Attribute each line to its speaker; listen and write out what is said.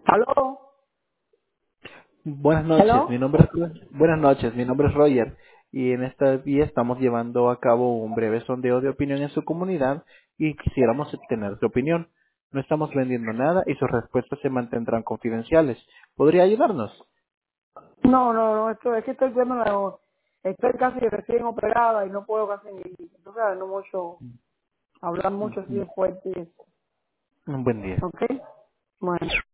Speaker 1: ¿Aló?
Speaker 2: Buenas noches,
Speaker 1: ¿Aló?
Speaker 2: buenas noches, mi nombre es Roger y en esta día estamos llevando a cabo un breve sondeo de opinión en su comunidad y quisiéramos obtener su opinión. No estamos vendiendo nada y sus respuestas se mantendrán confidenciales. ¿Podría ayudarnos?
Speaker 1: No, no, no, es que estoy viendo estoy casi recién operada y no puedo casi ni, tú sabes, no mucho, hablar mucho así
Speaker 2: Mm,
Speaker 1: de fuerte,
Speaker 2: Un buen día.
Speaker 1: ¿ok? Bueno.